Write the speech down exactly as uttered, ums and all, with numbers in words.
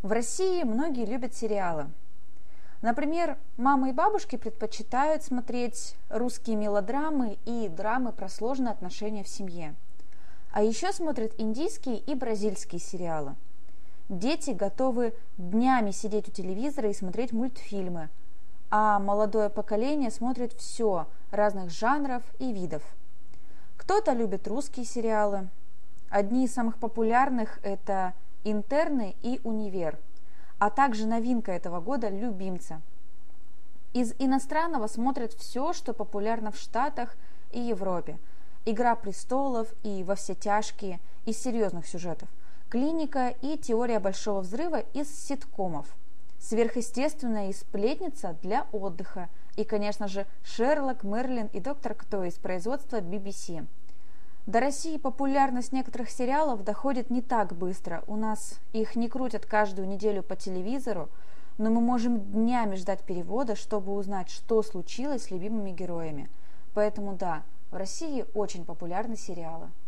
В России многие любят сериалы. Например, мамы и бабушки предпочитают смотреть русские мелодрамы и драмы про сложные отношения в семье. А еще смотрят индийские и бразильские сериалы. Дети готовы днями сидеть у телевизора и смотреть мультфильмы, а молодое поколение смотрит все разных жанров и видов. Кто-то любит русские сериалы. Одни из самых популярных – это «Интерны» и «Универ», а также новинка этого года «Любимцы». Из иностранного смотрят все, что популярно в Штатах и Европе. «Игра престолов» и «Во все тяжкие» из серьезных сюжетов, «Клиника» и «Теория большого взрыва» из ситкомов, «Сверхъестественная» и «Сплетница» для отдыха и, конечно же, «Шерлок», «Мерлин» и «Доктор Кто» из производства би би си. До России популярность некоторых сериалов доходит не так быстро. У нас их не крутят каждую неделю по телевизору, но мы можем днями ждать перевода, чтобы узнать, что случилось с любимыми героями. Поэтому да, в России очень популярны сериалы.